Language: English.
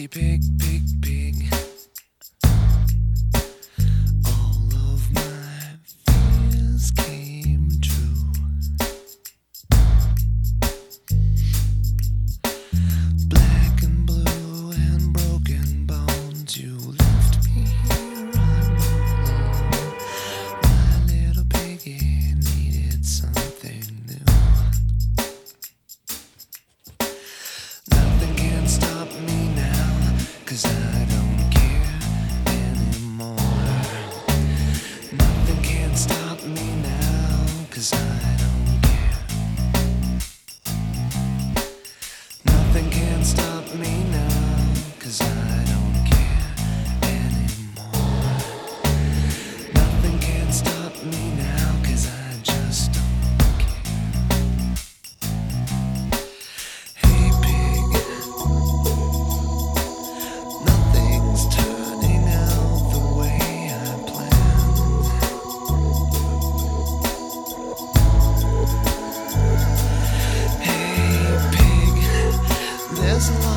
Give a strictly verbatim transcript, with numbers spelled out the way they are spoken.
crazy pig, pig, pig. All of my fears came true. Black and blue and broken bones, you left me here I'm alone. My little piggy needed something new. Nothing can stop me now, 'cause I don't care anymore. Nothing can stop me now, 'cause I don't care. Nothing can stop me now, 'cause I don't care anymore. Nothing can stop me now, 'cause I just don't care. Hey pig, nothing's turning out the way I planned. Hey pig, there's a lot